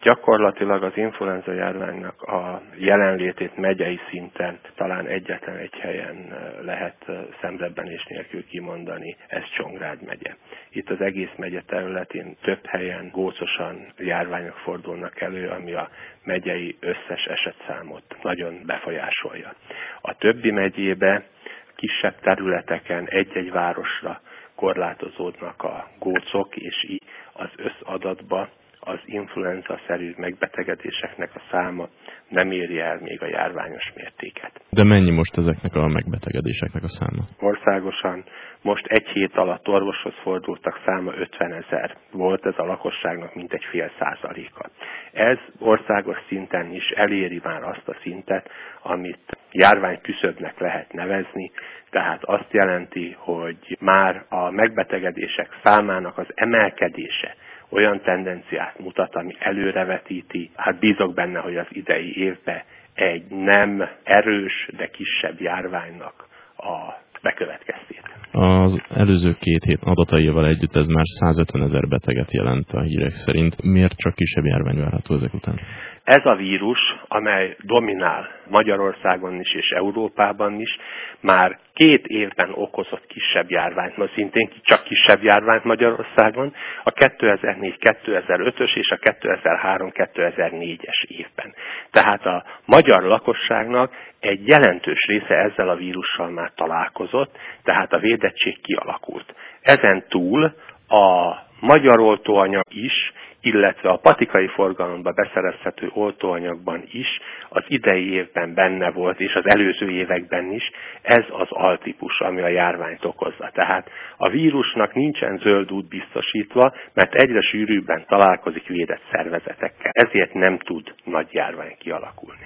Gyakorlatilag az influenza járványnak a jelenlétét megyei szinten talán egyetlen egy helyen lehet szemrebbenés nélkül kimondani, ez Csongrád megye. Itt az egész megye területén több helyen gócosan járványok fordulnak elő, ami a megyei összes esetszámot nagyon befolyásolja. A többi megyébe kisebb területeken egy-egy városra korlátozódnak a gócok, és így az összadatba az influenza-szerű megbetegedéseknek a száma nem éri el még a járványos mértéket. De mennyi most ezeknek a megbetegedéseknek a száma? Országosan most egy hét alatt orvoshoz fordultak száma 50 000. Volt ez a lakosságnak mintegy 0,5%. Ez országos szinten is eléri már azt a szintet, amit járványküszöbnek lehet nevezni, tehát azt jelenti, hogy már a megbetegedések számának az emelkedése olyan tendenciát mutat, ami előrevetíti, hát bízok benne, hogy az idei évben egy nem erős, de kisebb járványnak a bekövetkeztét. Az előző 2 hét adataival együtt ez már 150 000 beteget jelent a hírek szerint. Miért csak kisebb járvány várható ezek után? Ez a vírus, amely dominál Magyarországon is és Európában is, már 2 évben okozott kisebb járványt, ma szintén csak kisebb járványt Magyarországon, a 2004-2005-ös és a 2003-2004-es évben. Tehát a magyar lakosságnak egy jelentős része ezzel a vírussal már találkozott, tehát a védettség kialakult. Ezen túl a magyar oltóanyag is, illetve a patikai forgalomba beszerezhető oltóanyagban is az idei évben benne volt, és az előző években is, ez az altípus, ami a járványt okozza. Tehát a vírusnak nincsen zöld út biztosítva, mert egyre sűrűbben találkozik védett szervezetekkel. Ezért nem tud nagy járvány kialakulni.